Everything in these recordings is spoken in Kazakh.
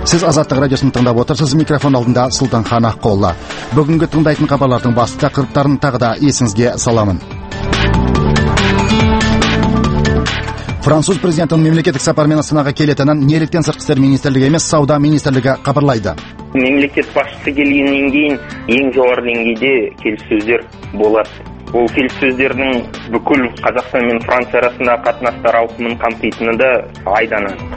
Сіз Азаттық радиосын тыңдап отырсыз, микрофон алдында Сұлтанхан Аққолла. Бүгінгі тыңдайтын хабарлардың басты тақырыптарын тағы да есіңізге саламын. Француз президентінің мемлекеттік сапармен Астанаға келетінін неліктен сыртқы істер министрлігі емес, сауда министрлігі хабарлайды. Мемлекет басшысы келгеннен кейін ең жоғары деңгейде келіссөздер болады. Ол келіссөздердің бүкіл Қазақстан мен Франция арасында қатынастар ауқымын қамтитыны да айдан анық.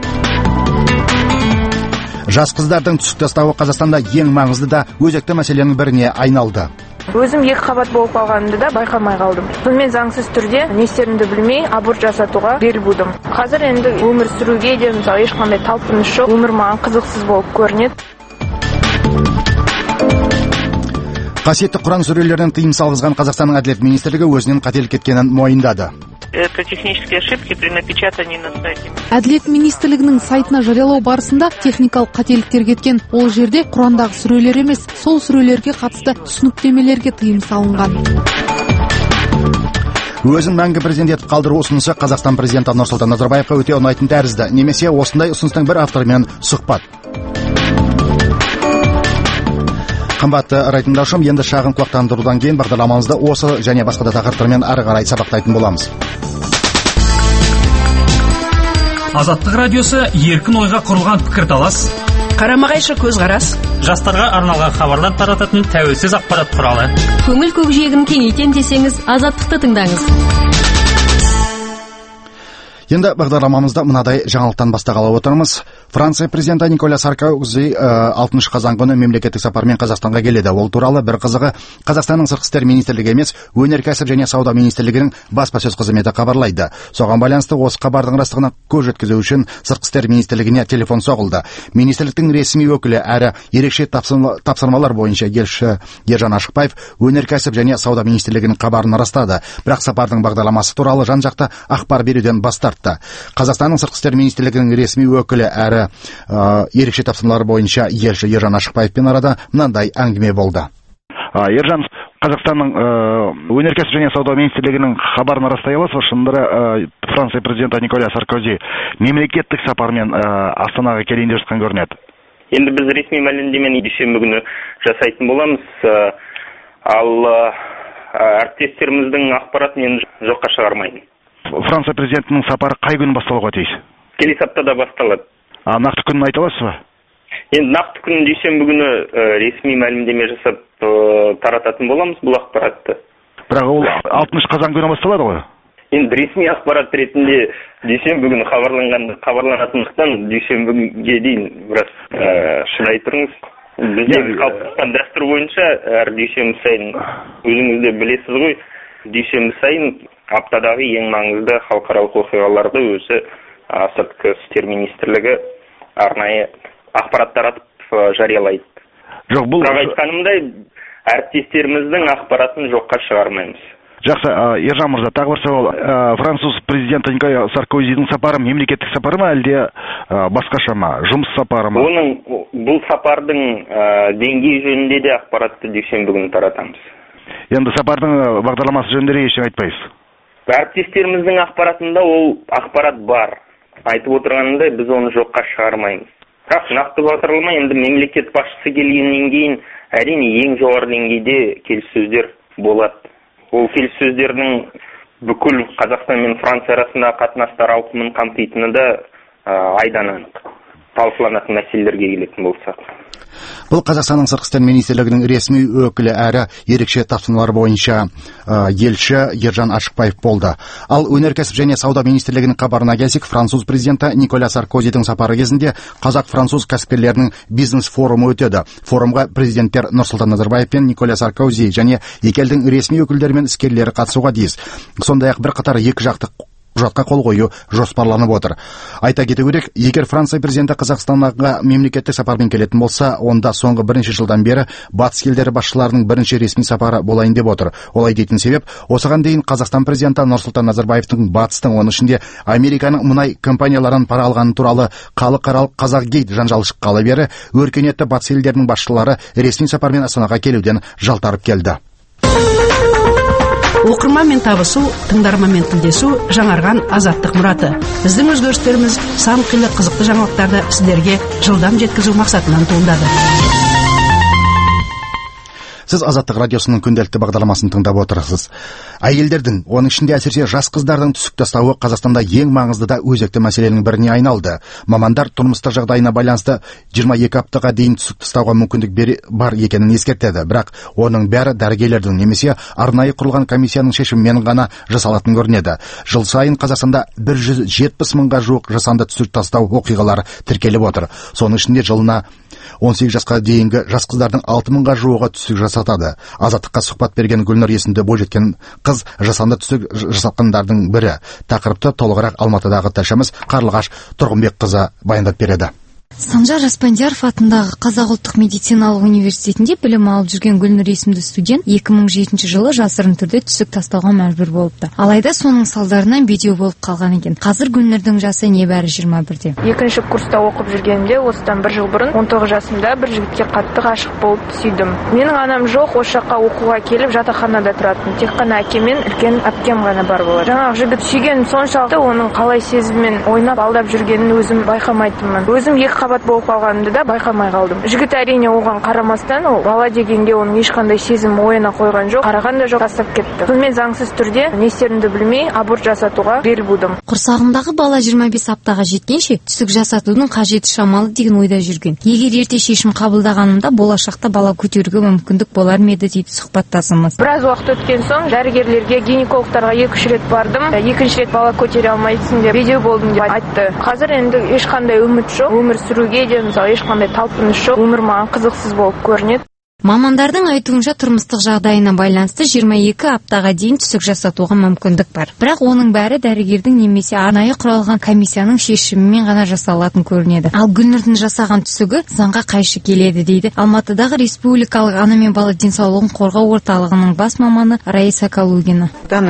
Жас қыздардың түсік тастауы Қазақстанда ең маңызды да өзекті мәселенің біріне айналды. Өзім 2 қабат болып қалғанымды да байқамай қалдым. Мен заңсыз түрде не істерімді білмей аборт жасатуға бел будым. Қазір енді өмір сүруге де мысалы ешқандай талпыныс жоқ. Өмір маған қызықсыз болып көрінеді. Қасиетті Құран сүрелерінен тыйым салғызған Қазақстанның әділет министрлігі өзінен қателік кеткенін мойындады. Это технические ошибки при напечатании на сайте. Әділет министрлігінің сайтына жариялау барысында техникалық қателіктер кеткен. Ол жерде Құрандағы сүрелер емес, сол сүрелерге қатысты түсініктемелерге тыйым салынған. Өзін мәңгі президент етіп қалдыру ұсынысы Қазақстан президенті Нұрсұлтан Назарбаевқа өте ұнайтын тәрізді. Немесе осындай ұсыныстың бір авторымен сұхбат. Қымбатты радиотыңдаушым, енді шағын құлақтандырудан кейін бағдарламамызды осы және басқа да тақырыптармен ары қарай сабақтайтын боламыз. Азаттық радиосы еркін ойға құрылған пікірталас, қарама-қайшы көзқарас, жастарға арналған хабарлар тарататын тәуелсіз ақпарат құралы. Көңіл көкжиегін кеңейтем десеңіз, Азаттықты тыңдаңыз. Енді бағдарламамызда мынадай жаңалықтан бастағалы отырмыз. Франция президенті Николя Саркози 6 қазан күні мемлекеттік сапармен Қазақстанға келеді. Ол туралы бір қызығы Қазақстанның сыртқы істер министрлігі емес, өнеркәсіп және сауда министрлігінің баспасөз қызметі хабарлайды. Соған байланысты осы хабардың растығына көз жеткізу үшін сыртқы істер министрлігіне телефон соғылды. Министрліктің ресми өкілі әрі ерекше тапсырмалар бойынша елші Ержан Ашықбаев өнеркәсіп және сауда министрлігінің хабарын растады. Бірақ сапардың бағдарламасы туралы жан-жақты ақпар беруден бас тартты. Қазақстанның сыртқы істер министрлігінің ресми өкілі әрі ерекше тапсырмалар бойынша елші Ержан Ашықбаевпен арада мынандай әңгіме болды. Ержан, Қазақстанның өнеркәсіп және сауда министрлігінің хабарын растай аласыз, шындары Франция президенті Николя Саркози мемлекеттік сапармен Астанаға келейін деп жатқан көрінеді. Енді біз ресми мәлімдемені дүйсенбі күні жасайтын боламыз, ал әріптестеріміздің ақпаратын енді жоққа шығармаймын. Франция президентінің сапары қай күн басталуға тиіс? Келесі аптада басталады. Нақты күнін айта аласыз ба? Енді нақты күнін дүйсенбі күні ресми мәлімдеме жасап тарататын боламыз бұл ақпаратты. Бірақ ол 6 қазан күні басталады ғой? Енді ресми ақпарат ретінде дүйсенбі күні хабарланатындықтан дүйсенбіге дейін біраз шыдай тұрыңыз. Біздегі қалыптасқан дәстүр бойынша әр дүйсенбі сайын өзіңіз де білесіз ғой, дүйсенбі сайын аптадағы ең маңызды халықаралық оқиғаларды өзі сыртқы істер министрлігі арнайы ақпарат таратып жариялайды. Жоқ, бұл айтқанымдай әріптестеріміздің ақпаратын жоққа шығармаймыз. Жақсы, Ержан мырза, тағы бір сауал. Француз президенті Николя Саркозидің сапары мемлекеттік сапары ма, әлде басқаша ма, жұмыс сапары ма? Бұл сапардың деңгей жөнінде де ақпаратты дүйсенбі күні таратамыз. Енді сапардың бағдарламасы жөнінде ештеңе айтпайсыз? Әріптестеріміздің ақпаратында ол ақпарат бар. Айтып отырғанымдай біз оны жоққа шығармаймыз. Бірақ нақты бағдарлама енді мемлекет басшысы келгеннен кейін әрине ең жоғары деңгейде келіссөздер болады. Ол келіссөздердің бүкіл Қазақстан мен Франция арасында қатынастар ауқымын қамтитыны да айдан анық. Талқыланатын мәселелерге келетін болсақ. Бұл Қазақстанның сыртқы істер министрлігінің ресми өкілі әрі ерекше тапсырмалар бойынша елші Ержан Ашықбаев болды. Ал өнеркәсіп және сауда министрлігінің хабарына келсек, француз президенті Николя Саркозидің сапары кезінде қазақ-француз кәсіпкерлерінің бизнес форумы өтеді. Форумға президенттер Нұрсұлтан Назарбаев пен Николя Саркози және екі елдің ресми өкілдері мен іскерлері қатысуға тиіс. Сондай-ақ бірқатар екі жақты құжатқа қол қою жоспарланып отыр. Айта кету керек, егер Франция президенті Қазақстанға мемлекеттік сапармен келетін болса, онда соңғы бірінші жылдан бері батыс елдері басшыларының бірінші ресми сапары болайын деп отыр. Олай дейтін себеп, осыған дейін Қазақстан президенті Нұрсұлтан Назарбаевтың батыстың, оның ішінде Американың мұнай компанияларын пара алғаны туралы халықаралық Қазақгейт жанжалы шыққалы бері өркениетті батыс елдерінің басшылары ресми сапармен Астанаға келуден жалтарып келді. Оқырманмен табысу, тыңдарманмен тілдесу жаңарған азаттық мұраты. Біздің өзгерістеріміз сан қилы қызықты жаңалықтарды сіздерге жылдам жеткізу мақсатынан туындады. Сіз Азаттық радиосының күнделікті бағдарламасын тыңдап отырсыз. Әйелдердің, оның ішінде әсіресе жас қыздардың түсік тастауы Қазақстанда ең маңызды да өзекті мәселенің біріне айналды. Мамандар тұрмыстық жағдайына байланысты 22 аптаға дейін түсік тастауға мүмкіндік бар екенін ескертеді. Бірақ оның бәрі дәрігерлердің немесе арнайы құрылған комиссияның шешімімен ғана жасалатын көрінеді. Жыл сайын Қазақстанда 170 мыңға жуық жасанды түсік тастау оқиғалары тіркеліп отыр. Соның ішінде жылына 18 жасқа дейінгі жас қыздардың 6 мыңға жуығы түсік жасатады. Азаттыққа сұхбат берген Гүлнұр есімді бойжеткен қыз жасанды түсік жасатқандардың бірі. Тақырыпты толығырақ Алматыдағы тілшіміз Қарлығаш Тұрғынбекқызы баяндап береді. Санжар Аспандияров атындағы Қазақ ұлттық медициналық университетінде білім алып жүрген Гүлнұр есімді студент 2007 жылы жасырын түрде түсік тастауға мәжбүр болыпты. Алайда соның салдарынан бедеу болып қалған екен. Қазір Гүлнұрдың жасы небәрі 21-де. Екінші курста оқып жүргенде, осыдан 1 жыл бұрын 19 жасымда бір жігітке қатты ғашық болып сүйдім. Менің анам жоқ, осы жаққа оқуға келіп жатақханада тұратын. Тек қана әкем мен үлкен әпкем ғана бар болады. Жаңағы жігіт сүйгенім соншалықты оның қалай сезіммен ойнап алдап жүргенін өзім байқамайтынмын. Өзім қабат болып қалғанымды да байқамай қалдым. Жігіт әрине оған қарамастан, ол бала дегенге оның ешқандай сезім ойына қойған жоқ, қараған да жоқ, тастап кетті. Сонымен заңсыз түрде не істерімді білмей аборт жасатуға бел будым. Құрсағымдағы бала 25 аптаға жеткенше түсік жасатудың қажеті шамалы деген ойда жүрген. Егер ерте шешім қабылдағанымда болашақта бала көтеруге мүмкіндік болар ма еді дейді сұхбаттасымыз. Біраз уақыт өткен соң дәрігерлерге, гинекологтарға 2-3 рет бардым. Екінші рет бала көтере алмайсың деп бедеу болдым деп айтты. Қазір енді ешқандай үміт жоқ. Өмір сүруге де мысалы ешқандай талпыныс жоқ. Өмір маған қызықсыз болып көрінеді. Мамандардың айтуынша тұрмыстық жағдайына байланысты 22 аптаға дейін түсік жасатуға мүмкіндік бар. Бірақ оның бәрі дәрігердің немесе арнайы құралған комиссияның шешімімен ғана жасалатын көрінеді. Ал Гүлнұрдың жасаған түсігі заңға қайшы келеді дейді Алматыдағы Республикалық ана мен бала денсаулығын қорғау орталығының бас маманы Раиса Калугина.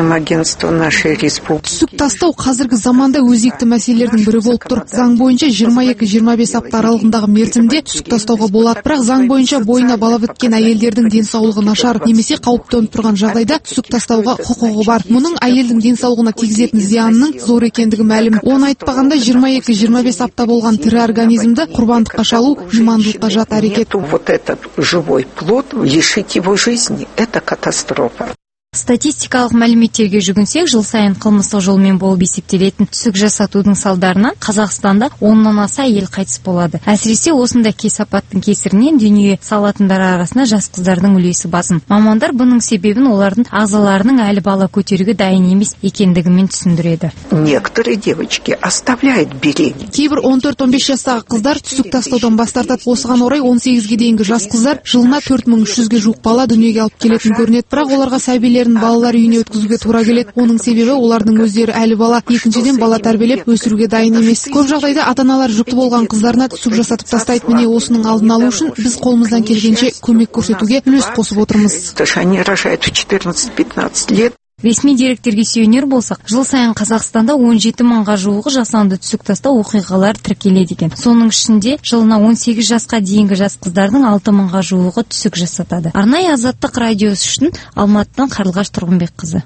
Түсік тастау қазіргі заманда өзекті мәселелердің бірі болып тұр. Заң бойынша 22-25 апта аралығындағы мерзімде түсік тастауға болады. Бірақ заң бойынша бойына бала әйелдердің денсаулығы нашар немесе қауіп төніп тұрған жағдайда түсік тастауға құқығы бар. Мұның әйелдің денсаулығына тигізетін зиянының зор екендігі мәлім. Оны айтпағанда 22-25 апта болған тірі организмді құрбандыққа шалу имандылыққа жат әрекет. Вот этот живой плод, лишить его жизни – это катастрофа. Статистикалық мәліметтерге жүгінсек, жыл сайын қылмыстық жолмен болып есептелетін түсік жасатудың салдарынан Қазақстанда 10-нан аса әйел қайтыс болады. Әсіресе осындай кесапаттың кесірінен дүние салатындар арасында жас қыздардың үлесі басым. Мамандар бұның себебін олардың ағзаларының әлі бала көтеруге дайын емес екендігімен түсіндіреді. Некоторые девочки оставляют беременность. Кейбір 14-15 жастағы қыздар түсік тастаудан бас тартады. Осыған орай 18-ге дейінгі жас қыздар жылына 4300-ге жуық бала дүниеге алып келетін көрінеді. Бірақ оларға сәбилер балалар үйіне өткізуге тура келеді. Оның себебі олардың өздері әлі бала, екіншіден бала тәрбиелеп өсіруге дайын емес. Көп жағдайда ата-аналар жүкті болған қыздарына түсік жасатып тастайды. Міне осының алдын алу үшін біз қолымыздан келгенше көмек көрсетуге үлес қосып отырмыз. Они рожают в 14-15 лет. Ресми деректерге сүйенер болсақ, жыл сайын Қазақстанда 17 мыңға жуығы жасанды түсік тастау оқиғалары тіркеледі екен. Соның ішінде жылына 18 жасқа дейінгі жас қыздардың 6 мыңға жуығы түсік жасатады. Арнайы Азаттық радиосы үшін Алматыдан Қарлығаш Тұрғынбекқызы.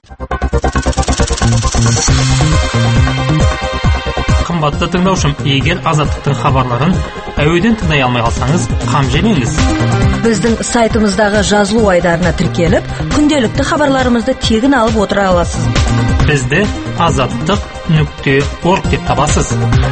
Қымбатты тыңдаушым, егер Азаттықтың хабарларын әуеден тыңдай алмай қалсаңыз, қам жемеңіз. Біздің сайтымыздағы жазылу айдарына тіркеліп, күнделікті хабарларымызды тегін алып отыра аласыз. Бізді azаттық.org деп табасыз.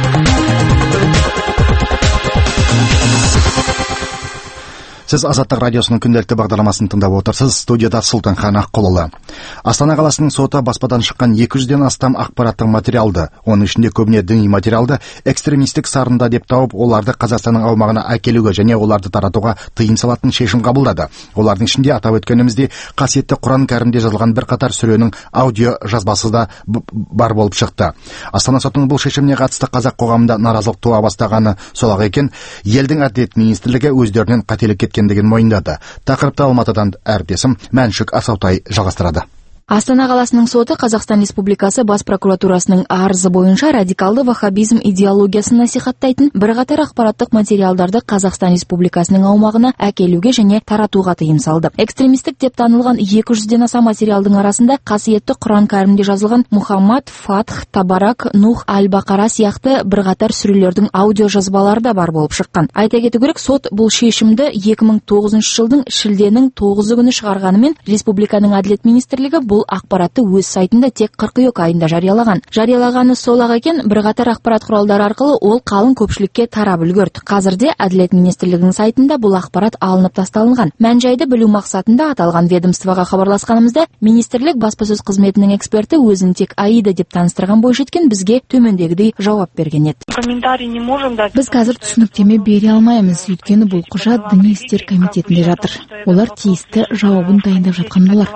Сіз Азаттық радиосының күнделікті бағдарламасын тыңдап отырсыз. Студияда Сұлтанхан Аққұлұлы. Астана қаласының соты баспадан шыққан 200-ден астам ақпараттық материалды, оның ішінде көбіне діни материалды экстремистік сарында деп тауып, оларды Қазақстанның аумағына әкелуге және оларды таратуға тыйым салатын шешім қабылдады. Олардың ішінде атап өткеніміздей қасиетті Құран кәрімде жазылған бірқатар сүренің аудио жазбасы да бар болып шықты. Астана сотының бұл шешіміне қатысты қазақ қоғамында наразылық туа бастағаны сол-ақ екен. Елдің әділет министрлігі өздерінен қателік кеткендігін мойындады. Тақырыпты Алматыдан әріптесім Мәншүк Асаутай жалғастырады. Астана қаласының соты Қазақстан Республикасы бас прокуратурасының арызы бойынша радикалды ваххабизм идеологиясын насихаттайтын бірқатар ақпараттық материалдарды Қазақстан Республикасының аумағына әкелуге және таратуға тыйым салды. Экстремистік деп танылған 200-ден аса материалдың арасында қасиетті Құран кәрімде жазылған Мухаммад, Фатх, Табарак, Нух, Аль-Бақара сияқты бірқатар сүрелердің аудио жазбалары да бар болып шыққан. Айта кету керек, сот бұл шешімді 2009 жылдың шілденің 9 күні шығарғанымен республиканың әділет министрлігі бұл ақпаратты өз сайтында тек қыркүйек айында жариялаған. Жариялағаны сол-ақ екен, бірқатар ақпарат құралдары арқылы ол қалың көпшілікке тарап үлгерді. Қазірде әділет министрлігінің сайтында бұл ақпарат алынып тасталынған. Мән-жайды білу мақсатында аталған ведомствоға хабарласқанымызда министрлік баспасөз қызметінің эксперті өзін тек Аида деп таныстырған бойжеткен бізге төмендегідей жауап берген еді. Біз қазір түсініктеме бере алмаймыз, өйткені бұл құжат діни істер комитетінде жатыр. Олар тиісті жауабын дайындап жатқан болар.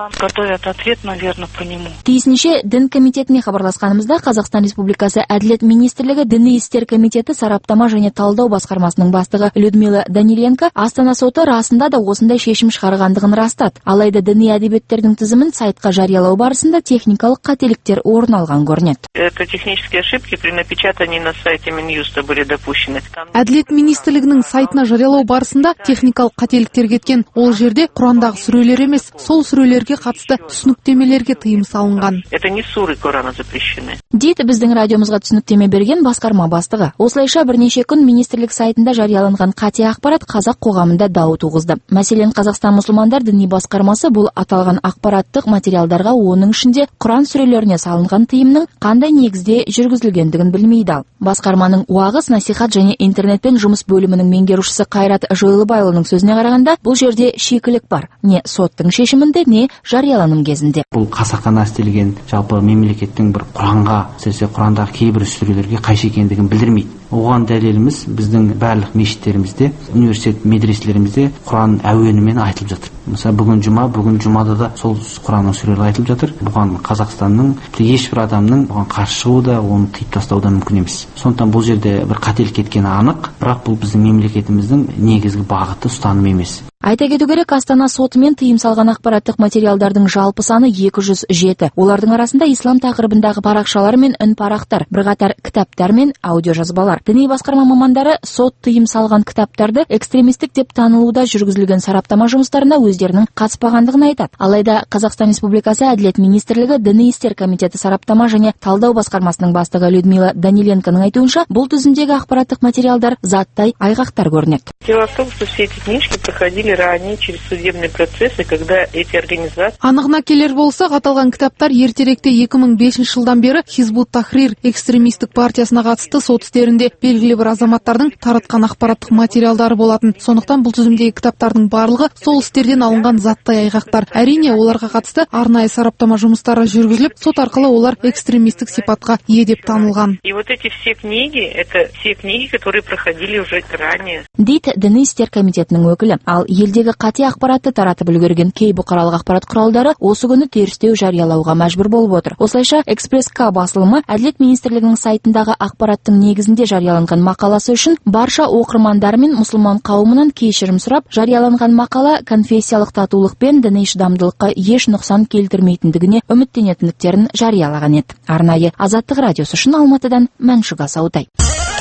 Тиісінше дін комитетіне хабарласқанымызда Қазақстан Республикасы әділет министрлігі діни істер комитеті сараптама және талдау басқармасының бастығы Людмила Даниленко Астана соты расында да осындай шешім шығарғандығын растады. Алайда діни әдебиеттердің тізімін сайтқа жариялау барысында техникалық қателіктер орын алған көрінеді. Это технические ошибки при напечатании на сайте Минюста были допущены. Әділет министрлігінің сайтына жариялау барысында техникалық қателіктер кеткен. Ол жерде Құрандағы сүрелер емес, сол сүрелерге қатысты түсініктемелерге тыйым салынған. Это не суры Корана запрещены. Дейді біздің радиомызға түсініктеме берген басқарма бастығы. Осылайша бірнеше күн министрлік сайтында жарияланған қате ақпарат қазақ қоғамында дау туғызды. Мәселен, Қазақстан мұсылмандар діни басқармасы бұл аталған ақпараттық материалдарға, оның ішінде Құран сүрелеріне салынған тыйымның қандай негізде жүргізілгендігін білмейді. Басқарманың уағыз, насихат және интернетпен жұмыс бөлімінің меңгерушісі Қайрат Жойлыбайұлының сөзіне қарағанда, бұл жерде шикілік бар. Не соттың шешімінде, не жарияланым кезінде. Бұл қасақана істелген жалпы мемлекеттің бір Құранға, әсіресе Құрандағы кейбір сүрелерге қайшы екендігін білдірмейді. Оған дәлеліміз біздің барлық мешіттерімізде, университет медреселерімізде Құран әуенімен айтылып жатыр. Мысалы, бүгін жұмада да сол Құранның сүрелері айтылып жатыр. Бұған Қазақстанның ешбір адамның бұған қарсы шығуы да, оны тыйып тастау да мүмкін емес. Сондықтан бұл жерде бір қателік кеткені анық, бірақ бұл біздің мемлекетіміздің негізгі бағыты, ұстанымы емес. Айта кету керек, Астана сотымен тыйым салған ақпараттық материалдардың жалпы саны 207. Олардың арасында ислам тақырыбындағы парақшалар мен үнпарақтар, бірқатар кітаптар мен аудиожазбалар. Діни басқарма мамандары сот тыйым салған кітаптарды экстремистік деп танылуда жүргізілген сараптама жұмыстарына өздерінің қатыспағандығын айтады. Алайда Қазақстан Республикасы әділет министрлігі діни істер комитеті сараптама және талдау басқармасының бастығы Людмила Даниленконың айтуынша, бұл тізімдегі ақпараттық материалдар заттай айғақтар көрінеді. Дело в том, что все эти книжки проходили ранее через судебные процессы, когда эти организации... Анығына келер болсақ, аталған кітаптар ертеректе 2005 жылдан бері Хизбут Тахрир экстремистік партиясына қатысты сот істерінде белгілі бір азаматтардың таратқан ақпараттық материалдары болатын. Сондықтан бұл тізімдегі кітаптардың барлығы сол істерден алынған заттай айғақтар. Әрине, оларға қатысты арнайы сараптама жұмыстары жүргізіліп, сот арқылы олар экстремистік сипатқа ие деп танылған. И вот эти все книги, это все книги, которые проходили уже ранее. Дейді діни істер комитетінің өкілі. Ал елдегі қате ақпаратты таратып үлгерген кей бұқаралық ақпарат құралдары осы күні терістеу жариялауға мәжбүр болып отыр. Осылайша Экспресс-К басылымы әділет министрлігінің сайтындағы ақпараттың негізінде жарияланған мақаласы үшін барша оқырмандар мен мұсылман қауымынан кешірім сұрап, жарияланған мақала конфессиялық татулық пен діни шыдамдылыққа еш нұқсан келтірмейтіндігіне үміттенетіндіктерін жариялаған еді. Арнайы Азаттық радиосы үшін Алматыдан Мәншүк Асаутай.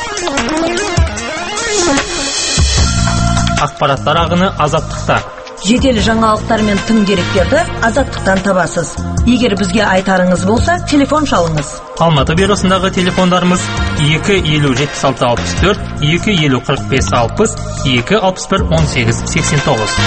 Ақпараттар ағыны Азаттықта. Жедел жаңалықтар мен тың деректерді Азаттықтан табасыз. Егер бізге айтарыңыз болса, телефон шалыңыз. Алматы бюросындағы телефондарымыз 250-76-64, 250-45-60, 261-18-89.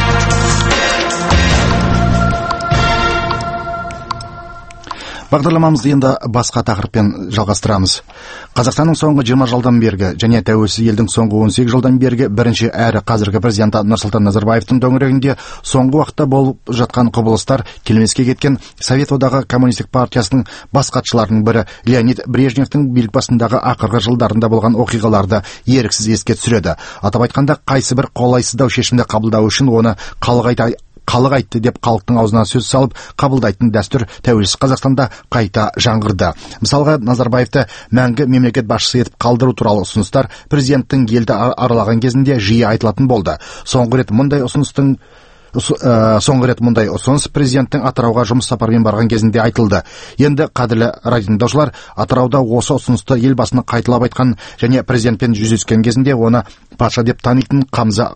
Бағдарламамызды енді басқа тақырыппен жалғастырамыз. Қазақстанның соңғы 20 жылдан бергі және тәуелсіз елдің соңғы 18 жылдан бергі бірінші әрі қазіргі президенті Нұрсұлтан Назарбаевтың төңірегінде соңғы уақытта болып жатқан құбылыстар келмеске кеткен Совет одағы коммунистік партиясының бас хатшыларының бірі Леонид Брежневтің билік басындағы ақырғы жылдарында болған оқиғаларды еріксіз еске түсіреді. Атап айтқанда, қайсы бір қолайсыздау шешімді қабылдау үшін оны халық айтты деп халықтың аузына сөз салып қабылдайтын дәстүр тәуелсіз Қазақстанда қайта жаңғырды. Мысалға, Назарбаевты мәңгі мемлекет басшысы етіп қалдыру туралы ұсыныстар президенттің елді аралаған кезінде жиі айтылатын болды. Соңғы рет мұндай ұсыныстың Соңғы рет мұндай ұсыныс президенттің Атырауға жұмыс сапармен барған кезінде айтылды. Енді қадірлі радиотыңдаушылар, Атырауда осы ұсынысты елбасының қайталап айтқан және президентпен жүздескен кезінде оны патша деп танитын Қамза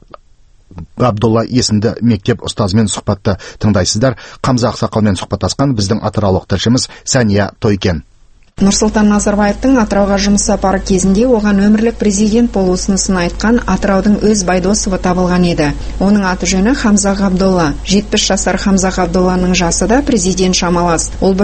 Абдулла есімді мектеп ұстазымен сұхбатты тыңдайсыздар. Қамза ақсақалмен сұхбаттасқан біздің атыраулық тілшіміз Сәния Тойкен. Нұрсұлтан Назарбаевтың Атырауға жұмыс сапары кезінде оған өмірлік президент болу ұсынысын айтқан Атыраудың өз Байдосовы табылған еді. Оның аты жөні Хамза Ғабдолла. 70 жасар Хамза Ғабдолланың жасы да президент шамалас. Ол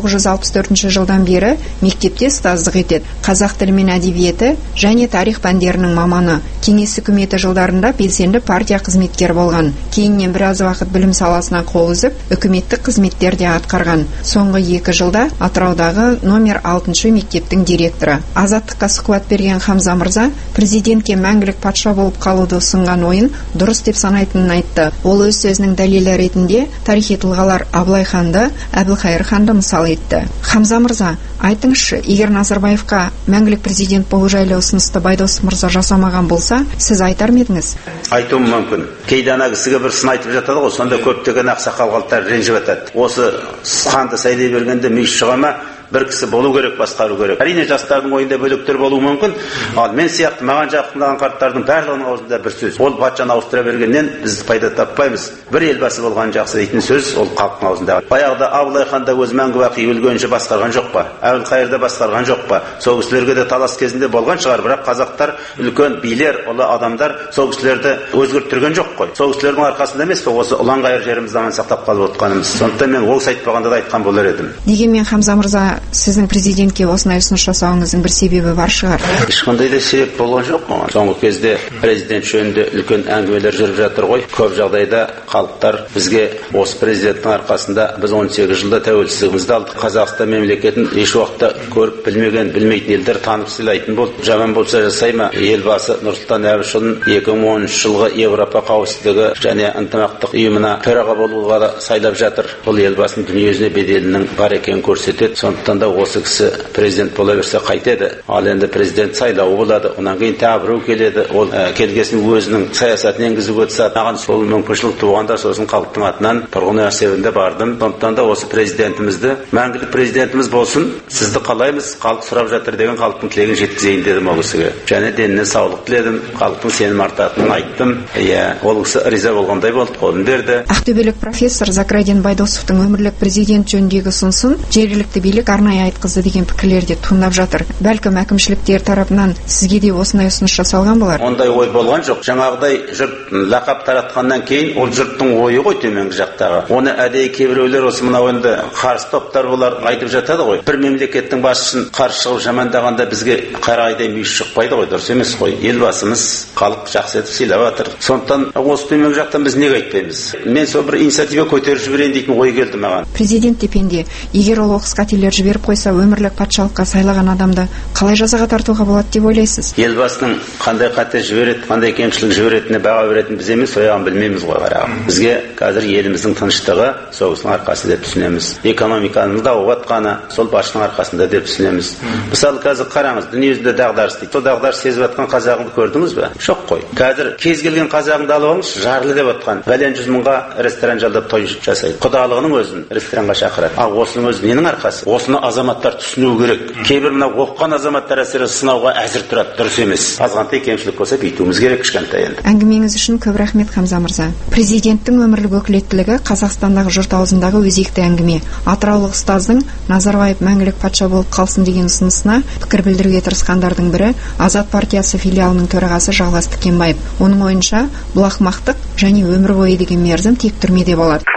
1964 жылдан бері мектепте ұстаздық етеді. Қазақ тілі мен әдебиеті және тарих пәндерінің маманы. Кеңес үкіметі жылдарында белсенді партия қызметкер болған. Кейіннен біраз уақыт білім саласына қол үзіп, үкіметтік қызметтерде атқарған. Соңғы 2 жылда Атыраудағы номер 6 мектептің директоры. Азаттыққа сұхбат берген Хамза мырза президентке мәңгілік патша болып қалуды ұсынған ойын дұрыс деп санайтынын айтты. Ол өз сөзінің дәлелі ретінде тарихи тұлғалар Абылай ханды, Әбілқайыр ханды мысал етті. Хамза мырза, айтыңызшы, егер Назарбаевқа мәңгілік президент болу жайлы ұсынысты Байдосов мырза жасамаған болса, сіз айтар ма едіңіз? Айтуым мүмкін. Кейде ана кісіге бір сын айтып жатады ғой, сонда көптеген ақсақал-қалттар ренжіп жатады. Осы ханды сайлай бергенде мүйіз шыға ма? Бір кісі болу керек, басқару керек. Әрине жастардың ойында бөліктер болуы мүмкін. Ал мен сияқты маған жақындаған қарттардың барлығының аузында бір сөз. Ол патшаны ауыстыра бергеннен біз пайда таппаймыз. Бір елбасы болған жақсы дейтін сөз ол халықтың аузында. Баяғыда Абылай хан да өз мәңгі бақи өлгенше басқарған жоқ па? Әбілқайыр да басқарған жоқ па? Сол кісілерге де талас кезінде болған шығар, бірақ қазақтар үлкен билер, ұлы адамдар сол кісілерді өзгерттірген жоқ қой. Сол кісілердің арқасында емес пе осы ұлан-ғайыр жерімізді аман сақтап қалып отқанымыз. Сондықтан мен ол айтпағанда да айтқан болар едім. Дегенмен Хамза мырза, сіздің президентке осындай ұсыныс жасауыңыздың бір себебі бар шығар. Ешқандай да себеп болған жоқ маған. Соңғы кезде президент жөнінде үлкен әңгімелер жүріп жатыр ғой. Көп жағдайда халықтар бізге осы президенттің арқасында біз 18 жылда тәуелсіздігімізді алдық. Қазақстан мемлекетін еш уақытта көріп білмеген, білмейтін елдер танып сыйлайтын болды. Жаман болса жасай ма? Елбасы Нұрсұлтан Әбішұлын 2013 жылғы Еуропа қауіпсіздігі және ынтымақтастық ұйымына төраға болуға да сайлап жатыр. Бұл елбасының дүниежүзіне беделінің бар екенін көрсетеді. Сондықтан да осы кісі президент бола берсе қайтеді. Ал енді президент сайлауы болады, онан кейін тағы келеді. Ол келгесін өзінің саясатын енгізуге тырысады. Маған сол мүмкіншілік туғанда сосын халықтың атынан тұрғын үй әсерінде бардым. Сондықтан да осы президентімізді мәңгілік президентіміз болсын, сізді қалаймыз, халық сұрап жатыр деген халықтың тілегін жеткізейін дедім ол кісіге. Және деніне саулық тіледім, халықтың сенім артатынын айттым. Ол кісі риза болғандай болды, қолын берді. Ақтөбелік профессор Закрайден Байдосовтың өмірлік президент жөніндегі ұсынысын жергілікті билік арнайы айтқызды деген пікірлер де туындап жатыр. Бәлкім әкімшіліктер тарапынан сізге де осындай ұсыныс жасалған болар. Ондай ой болған жоқ. Жаңағыдай жұрт лақап таратқаннан кейін ол жұрттың ойы ғой төменгі жақтағы. Оны әдейі кейбіреулер осы мынау енді қарсы топтар олар айтып жатады ғой. Бір мемлекеттің басшысын қарсы шығып жамандағанда бізге қарайдай мүйіз шықпайды ғой, дұрыс емес қой. Елбасымыз халық жақсы етіп сыйлап жатыр. Сондықтан осы төменгі жақтан біз неге айтпаймыз? Мен сол бір инициатива көтеріп жіберейін дейтін ой келді маған. Президент депенде, егер ол оқыс қателер жіберіп қойса, өмірлік патшалыққа сайлаған адамды қалай жазаға тартуға болады деп ойлайсыз? Елбасының қандай қате жібереді, қандай кемшілік жіберетініне баға беретін біз емес, сояғын білмейміз ғой қарағым. Бізге қазір еліміздің тыныштығы соғыстың арқасы деп түсінеміз. Экономиканың дамып жатқаны сол басшының арқасында деп түсінеміз. Мысалы қазір қараңыз, дүниежүзінде дағдарыс дейді. Сол дағдарыс сезіп жатқан қазағыңды көрдіңіз бе? Жоқ қой. Қазір кез келген қазағыңды алып алыңыз, жарлы деп жатқан. Бәлен 100 мыңға ресторан жалдап той жасайды. Құдалығының өзін ресторанға шақырады. Ал осының өзі ненің арқасы? Осыны азаматтар түсіну керек. Кейбір мына оқыған азаматтар әсері сынауға әзір тұрады, дұрыс емес. Азғантай кемшілік болса бүйтуіміз керек кішкентай енді. Әңгімеңіз үшін көп рахмет Хамза мырза. Президенттің өмірлік өкілеттілігі Қазақстандағы жұрт аузындағы өзекті әңгіме. Атыраулық ұстаздың Назарбаев мәңгілік патша болып қалсын деген ұсынысына пікір білдіруге тырысқандардың бірі Азат партиясы филиалының төрағасы Жалғас Тікенбаев. Оның ойынша, бұл ақымақтық және өмір бойы деген мерзім тек түрмеде болады.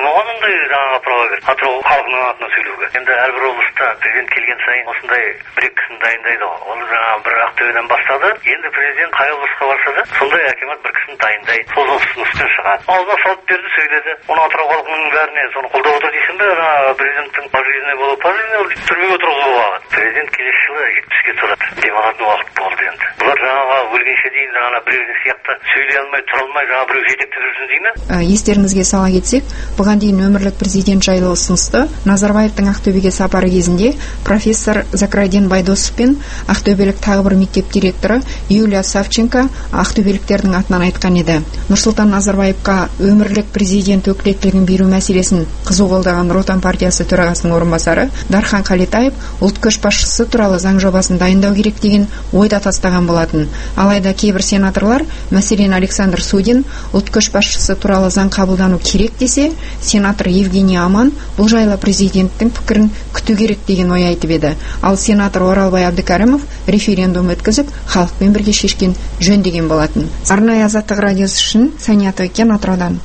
Атырау халқының атына сөйлеуге. Енді әрбір облыста президент келген сайын осындай бір кісіні дайындайды. Ол жаңағы бір Ақтөбеден бастады. Енді президент қай облысқа барса да сондай акимат бір кісіні дайындайды. Сол ұсыныспен шығады. Алдына салып берді, сөйледі. Оны Атырау халқының бәріне соны қолдап отыр дейсің бе? Президенттің пожизненный болып, түрмеге отырғызуға болады. Президент келесі жылы 70-ге толады. Демалатын уақыт болды енді. Бұлар жаңағы өлгенше дейін жаңағы біреудің сияқты сөйлей алмай, тұра алмай, жаңағы біреу жетектеп жүрсін дей ме? Естеріңізге сала кетсек, бұған дейін өмірлік президент жайлы бұл ұсынысты Назарбаевтың Ақтөбеге сапары кезінде профессор Закрайден Байдосов пен ақтөбелік тағы бір мектеп директоры Юлия Савченко ақтөбеліктердің атынан айтқан еді. Нұрсұлтан Назарбаевқа өмірлік президент өкілеттілігін беру мәселесін қызу қолдаған Нұр Отан партиясы төрағасының орынбасары Дархан Қалетаев ұлт көшбасшысы туралы заң жобасын дайындау керек деген ойда тастаған болатын. Алайда кейбір сенаторлар, мәселен Александр Судин, ұлт көшбасшысы туралы заң қабылдану керек десе, сенатор Евгений Аман бұл жайлы президенттің пікірін күту керек деген ой айтып еді. Ал сенатор Оралбай Абдыкәрімов референдум өткізіп, халықпен бірге шешкен жөн деген болатын. Арнайы Азаттық радиосы үшін Сания Тойкен, Атыраудан.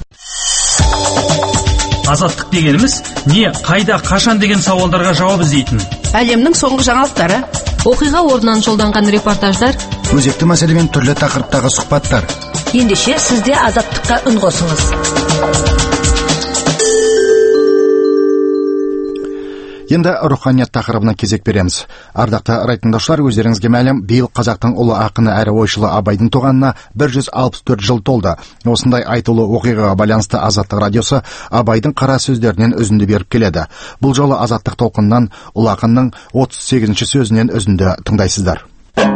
Азаттық дегеніміз не, қайда, қашан деген сауалдарға жауап іздейтін. Әлемнің соңғы жаңалықтары, оқиға орнынан жолданған репортаждар, өзекті мәселемен түрлі тақырыптағы сұхбаттар. Ендеше сізде азаттыққа үн қосыңыз. Енді руханият тақырыбына кезек береміз. Ардақты радиотыңдаушылар, өздеріңізге мәлім, биыл қазақтың ұлы ақыны әрі ойшылы Абайдың туғанына 164 жыл толды. Осындай айтулы оқиғаға байланысты Азаттық радиосы Абайдың қара сөздерінен үзінді беріп келеді. Бұл жолы Азаттық толқыннан ұлы ақынның 38-ші сөзінен үзінді тыңдайсыздар.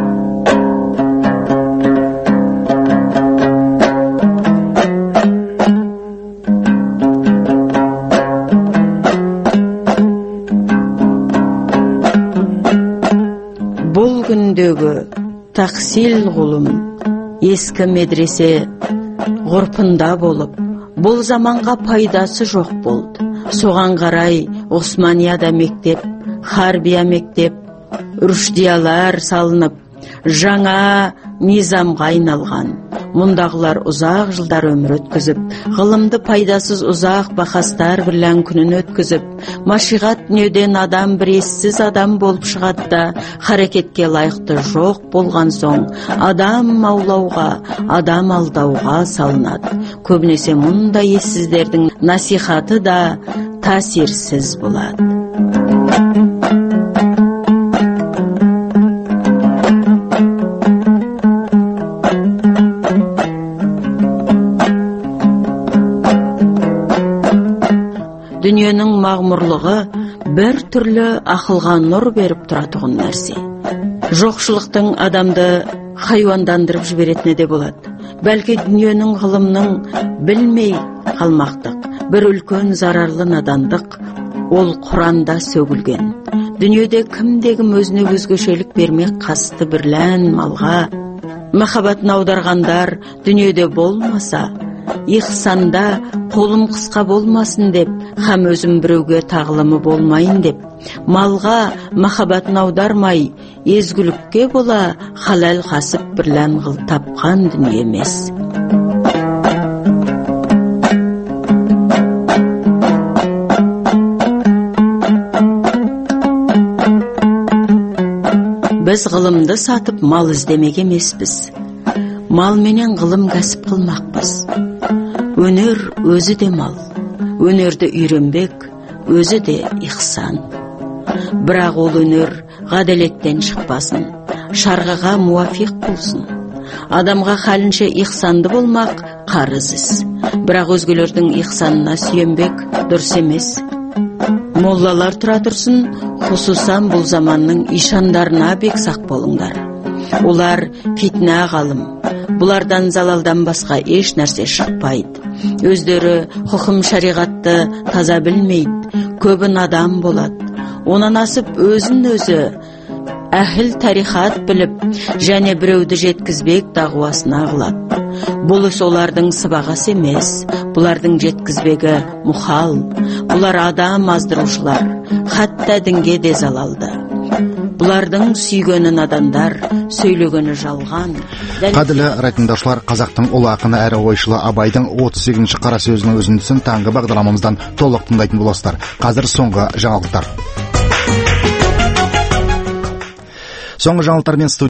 Тақсил ғұлым ескі медресе ғұрпында болып, бұл заманға пайдасы жоқ болды. Соған қарай Османияда мектеп, Харбия мектеп, Рүшдиялар салынып, жаңа низамға айналған. Мұндағылар ұзақ жылдар өмір өткізіп, ғылымды пайдасыз ұзақ бақастар бірлән күнін өткізіп, машиғат дүниеден адам бір ессіз адам болып шығады да, харекетке лайықты жоқ болған соң, адам маулауға, адам алдауға салынады. Көбінесе мұндай ессіздердің насихаты да тасирсіз болады. Дүниенің мағмұрлығы бір түрлі ақылға нұр беріп тұратұғын нәрсе. Жоқшылықтың адамды хайуандандырып жіберетіне де болады. Бәлкі дүниенің ғылымның білмей қалмақтық, бір үлкен зарарлы надандық, ол Құранда сөгілген. Дүниеде кімдегім өзіне өзгешелік бермек қасты бірлән малға. Махаббатын аударғандар дүниеде болмаса, ихсанда қолым қысқа болмасын деп, һәм өзім біреуге тағылымы болмайын деп, малға махаббатын аудармай, езгілікке бола халал қасып бірлән ғыл тапқан дүние емес. Біз ғылымды сатып мал іздемек емеспіз. Мал менен ғылым кәсіп қылмақпыз. Өнер өзі де мал, өнерді үйренбек өзі де ихсан. Бірақ ол өнер ғадалеттен шықпасын, шарғаға муафиқ болсын. Адамға халінше ихсанды болмақ қарыз іс. Бірақ өзгелердің ихсанына сүйенбек дұрыс емес. Моллалар тұра тұрсын, құсусан бұл заманның ишандарына бек сақ болыңдар. Олар фитна ғалым. Бұлардан залалдан басқа еш нәрсе шықпайды. Өздері құқым шариғатты таза білмейді. Көбін адам болады. Онан асып өзін өзі әхіл тарихат біліп, және біреуді жеткізбек дағуасына қылады. Бұл іс олардың сыбағасы емес, бұлардың жеткізбегі мұхал. Бұлар адам аздырушылар, хатта дінге де залалды. Бұлардың сүйгені надандар, сөйлегені жалған. Қадірлі радиотыңдаушылар, қазақтың ұлы ақыны әрі ойшылы Абайдың 38-ші қара сөзінің үзіндісін таңғы бағдарламамыздан толық тыңдайтын боласыздар. Қазір соңғы жаңалықтар. Соңғы жаңалықтармен